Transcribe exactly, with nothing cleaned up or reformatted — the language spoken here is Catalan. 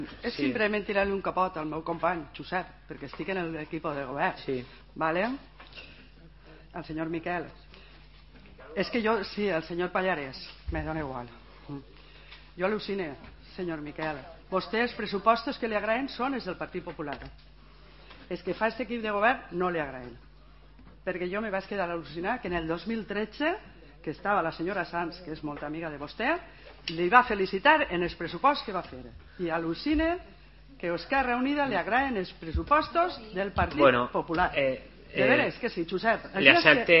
És sí. simplement tirar-li un capot al meu company, Josep, perquè estic en l'equip de govern. Sí. ¿Vale? Al senyor Miquel. És que jo, sí, el senyor Pallarès, me dona igual. Jo al·lucine, senyor Miquel. Vostè els pressupostos que li agraden són els del Partit Popular. Els que fa aquest equip de govern no li agraden. Perquè jo me vaig quedar al·lucinar que en el dos mil tretze, que estava la senyora Sanz, que és molt amiga de vostè, li va felicitar en els pressupostos que va fer. I al·lucine que a Esquerra Unida li agraden els pressupostos del Partit bueno, Popular. Eh, de veres que sí, Josep. Li accepte